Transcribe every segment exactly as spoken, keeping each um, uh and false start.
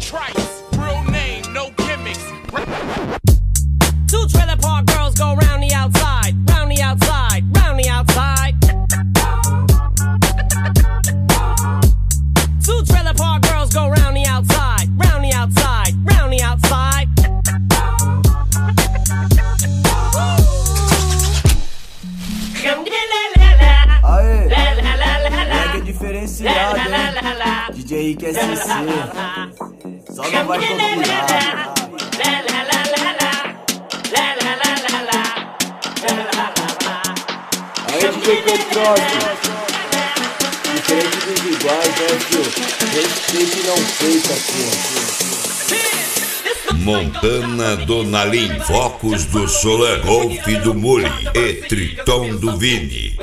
Trice, real name, no gimmicks. Two trailer park girls go round the outside, round the outside, round the outside. Two trailer park girls go round the outside, round the outside, round the outside. Aê, moleque é diferenciado, hein? D J Rick S C, só não vai copiar. Aí D J Petrópolis, diferente dos iguais, né, tio? Respeito e não feito aqui. Montana do Nalim, Focos do Solan, Golf do Muli e Triton do Vini.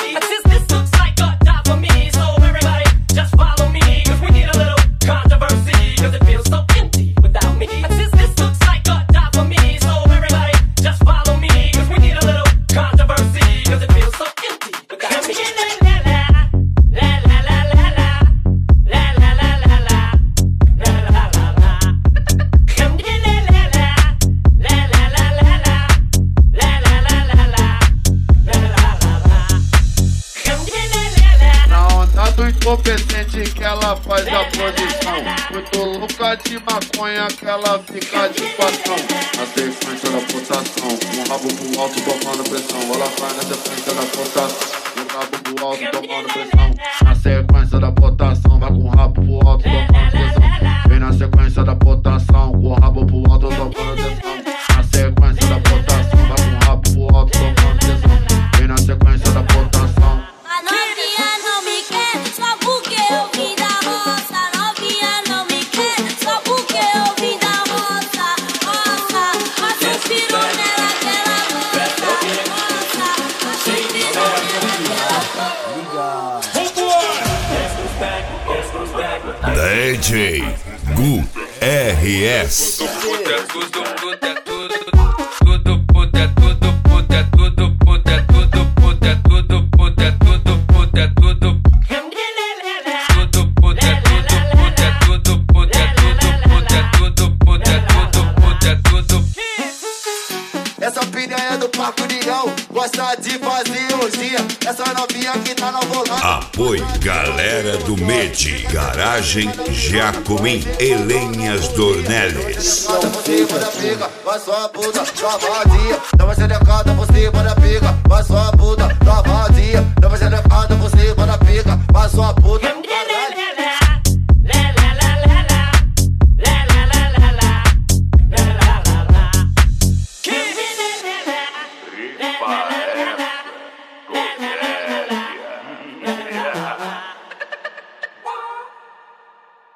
Competente que ela faz a posição, muito louca de maconha que ela fica de patrão. Na sequência da potação, com o rabo pro alto tomando pressão. Ela faz na sequência da potação, com o rabo pro alto tomando pressão. Na sequência da potação, vai com o rabo pro alto tomando pressão. Vem na sequência da potação, com o rabo pro alto tomando pressão. Na sequência da potação, vai com o rabo pro alto tomando pressão. Vem na sequência da potação. A novinha não me quer, só porque eu vim da roça. A novinha não me quer, só porque eu vim da roça. Roça, roça, eu piro nela que ela gosta. Roça, roça, eu piro nela. D J Gu R S. Essa piranha do Parque União gosta de fazer orgia. Essa novinha que tá no volante. Apoio Galera do Medi, Garagem Giacomim e Lenhas Dornelles. Por cima da pica, vai só a puta, travadinha. Dá uma xerecada por cima da pica, vai só a puta, travadinha. Dá uma xerecada por cima da pica, vai só a puta.